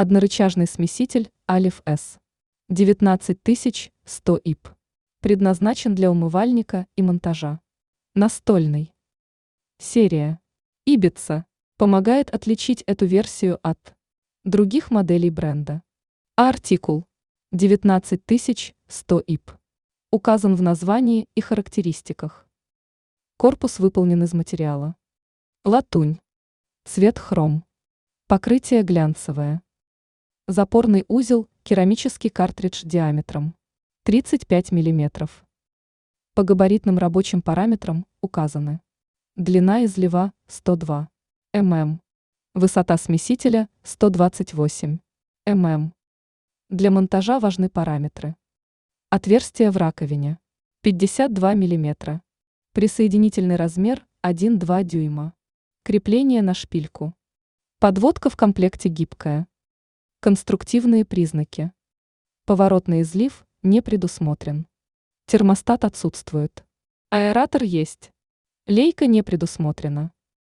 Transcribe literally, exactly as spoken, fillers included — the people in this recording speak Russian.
Однорычажный смеситель Алиф С. девятнадцать тысяч сто И П. Предназначен для умывальника и монтажа. Настольный. Серия Ибица помогает отличить эту версию от других моделей бренда. А артикул девятнадцать тысяч сто И П указан в названии и характеристиках. Корпус выполнен из материала латунь. Цвет хром. Покрытие глянцевое. Запорный узел – керамический картридж диаметром тридцать пять миллиметров. По габаритным рабочим параметрам указаны: длина излива сто два миллиметров, высота смесителя сто двадцать восемь миллиметров. Для монтажа важны параметры: отверстие в раковине пятьдесят два миллиметра, присоединительный размер один-два дюйма, крепление на шпильку, подводка в комплекте гибкая. Конструктивные признаки: поворотный излив не предусмотрен, термостат отсутствует, аэратор есть, лейка не предусмотрена.